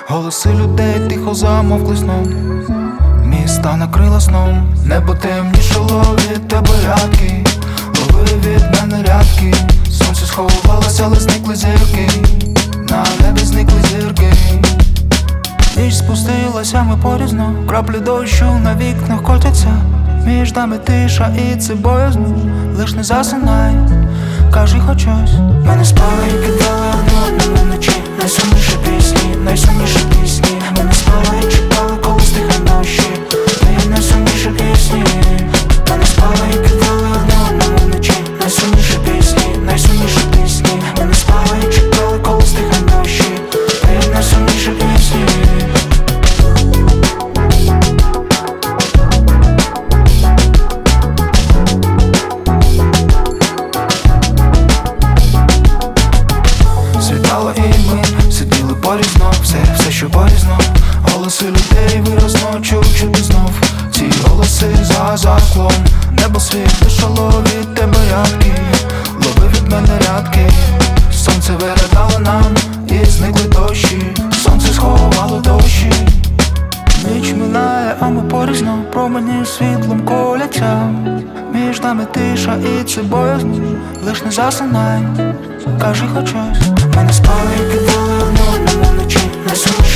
Голоси людей тихо замовкли сном, міста накрила сном. Небо темнішало від тебе рядки, лови від мене рядки. Сонце сховалося, але зникли зірки, на небі зникли зірки. Ніч спустилася, ми порізно, краплі дощу на вікнах котяться. Між нами тиша і це боязно, лиш не засинай, кажи хоч щось. Ми не спали і кидали одну вночі, найсумніші пісні, найсумніші пісні. Ми не спали і чекали, коли стихне дощі, твої найсумніші пісні. Ми не спали і кидали одну вночі, найсумніші пісні, найсумніші пісні. Ми не спали і чекали, коли стихне дощі, твої найсумніші пісні. Світало і ми сиділи порізно, все що порізно. Голоси людей виразно чути знов. Ці голоси за склом. Небо світлішало від тебе рядки, лови від мене рядки. Сонце виглядало нам і зникли дощі, сонце сховало дощі. Ніч минає, а ми порізно, промені світлом коляться. Між нами тиша і це боязно, лиш не засинай, кажи хоч щось. Ми не спали і кидали одну вночі, найсумніші